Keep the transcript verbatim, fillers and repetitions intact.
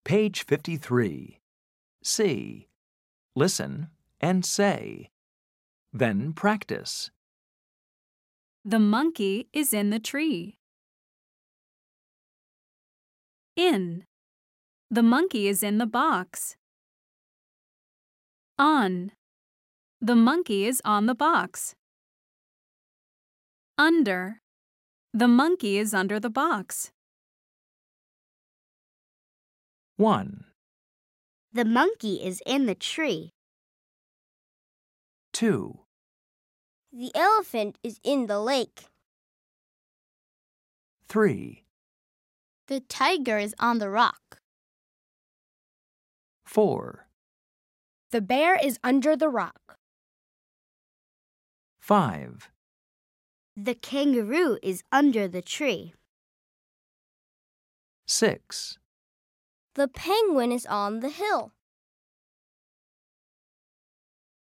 Page fifty-three. See. Listen and say. Then practice. The monkey is in the tree. In. The monkey is in the box. On. The monkey is on the box. Under. The monkey is under the box. one. The monkey is in the tree. two. The elephant is in the lake. three. The tiger is on the rock. four. The bear is under the rock. five. The kangaroo is under the tree. six. The penguin is on the hill.